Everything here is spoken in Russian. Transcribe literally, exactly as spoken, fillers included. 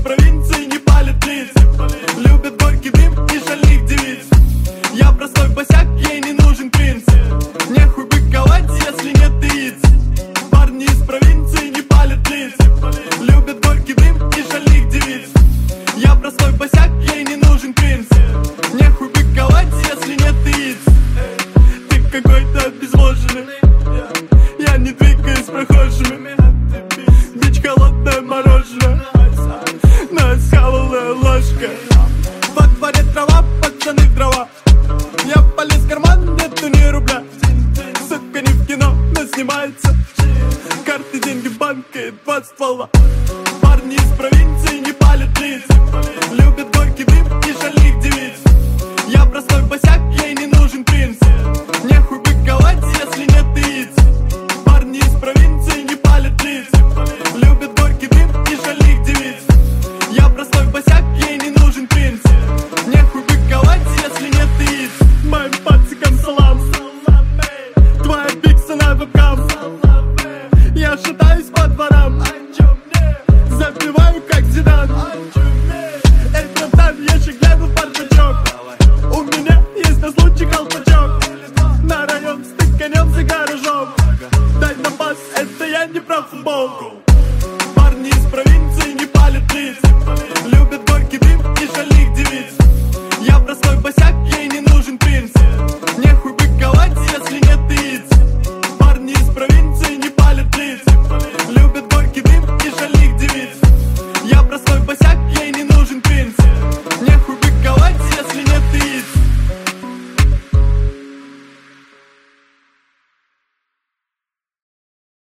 провинции не палят лиц, любят горький дым и шальных девиц. Я простой босяк, ей не нужен принц. Нехуй быковать, если нет яиц. Парни из провинции не палят лиц, любят горький дым и шальных девиц. Я простой босяк, ей не нужен принц. Нехуй быковать, если нет яиц. Ты какой-то обезвоженный, я не двигаюсь с прохожими. Бич холодное мороженое, но схавалная ложка. Во дворе трава, пацаны в дрова. Я полез в карман, нету ни рубля. Сука, не в кино, но снимается. Карты, деньги, банка и два ствола.